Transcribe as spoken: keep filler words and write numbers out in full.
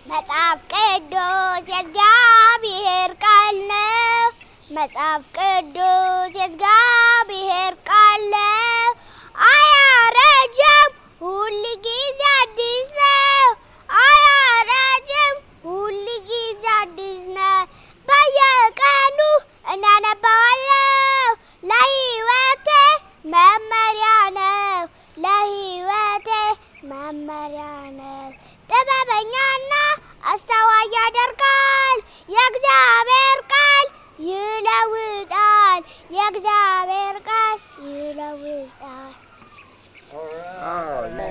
መጽሐፍ ቅዱስ የእግዚአብሔር ቃል ነው። መጽሐፍ ቅዱስ የእግዚአብሔር ቃል ነው። አያረጅም ሁልጊዜ አዲስ ነው። አያረጅም ሁልጊዜ አዲስ ነው። በየቀኑ እናነባዋለሁ። ለሕይወቴ መመሪያ ነው። ለሕይወቴ መመሪያ ነው። ጥበበኛና አስተዋይ ያደርጋል። የእግዚአብሔር ቃል ይለውጣል። የእግዚአብሔር ቃል ይለውጣል።